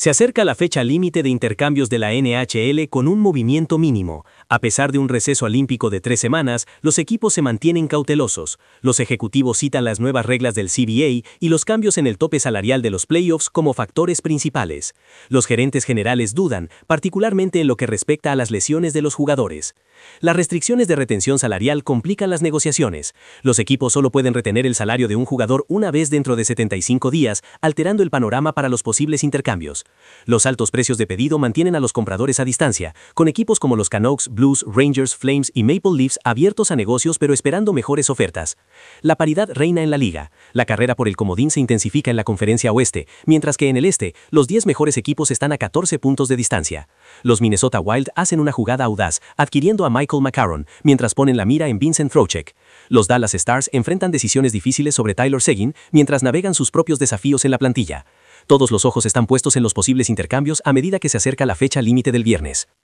Se acerca la fecha límite de intercambios de la NHL con un movimiento mínimo. A pesar de un receso olímpico de 3 semanas, los equipos se mantienen cautelosos. Los ejecutivos citan las nuevas reglas del CBA y los cambios en el tope salarial de los playoffs como factores principales. Los gerentes generales dudan, particularmente en lo que respecta a las lesiones de los jugadores. Las restricciones de retención salarial complican las negociaciones. Los equipos solo pueden retener el salario de un jugador una vez dentro de 75 días, alterando el panorama para los posibles intercambios. Los altos precios de pedido mantienen a los compradores a distancia, con equipos como los Canucks, Blues, Rangers, Flames y Maple Leafs abiertos a negocios pero esperando mejores ofertas. La paridad reina en la liga. La carrera por el comodín se intensifica en la Conferencia Oeste, mientras que en el Este, los 10 mejores equipos están a 14 puntos de distancia. Los Minnesota Wild hacen una jugada audaz, adquiriendo a Michael McCarron, mientras ponen la mira en Vincent Trocheck. Los Dallas Stars enfrentan decisiones difíciles sobre Tyler Seguin, mientras navegan sus propios desafíos en la plantilla. Todos los ojos están puestos en los posibles intercambios a medida que se acerca la fecha límite del viernes.